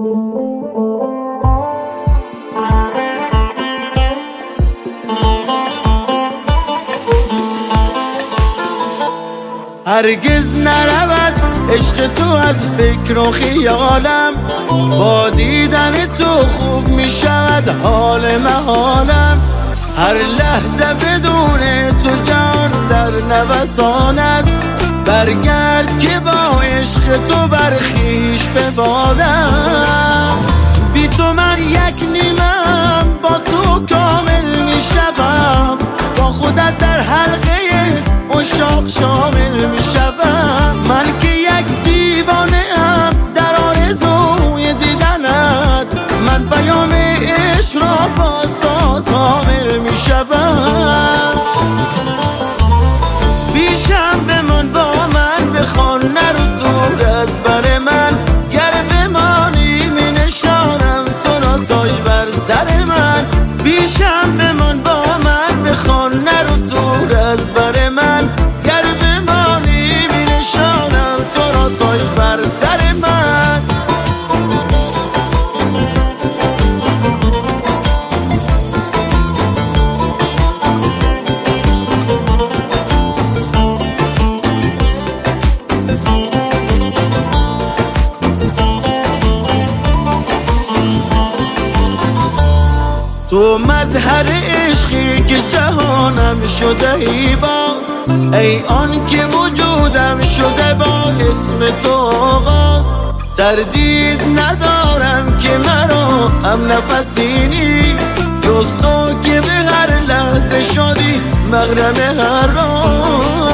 هرگز نرود عشق تو از فکر و خیالم، با دیدن تو خوب می شود حال محالم. هر لحظه بدون تو جان در نوسان است، برگرد که با عشق تو برخیش ببالم. بی تو من یک نیمم، با تو کامل می شوم، با خودت در حلقه عشاق شامل می شوم. من که یک دیوانه ام در آرزوی دیدنت، من پیام عشق را با ساز حامل می شوم. بیشم بمان با من، بخوان نرو دور از بر من، گر بمانی می نشانم تو را تاج بر سر من. بیشم بمان با من، بخوان نرو دور از بر من، گر بمانی می نشانم تو را تاج بر سر من. تو مظهر عشقی که جهانم شده ای باز، ای آن که وجودم شده با اسم تو آغاز. تردید ندارم که مرا هم نفسی نیست، جز تو که به هر لحظه شدی مغرب هر راز.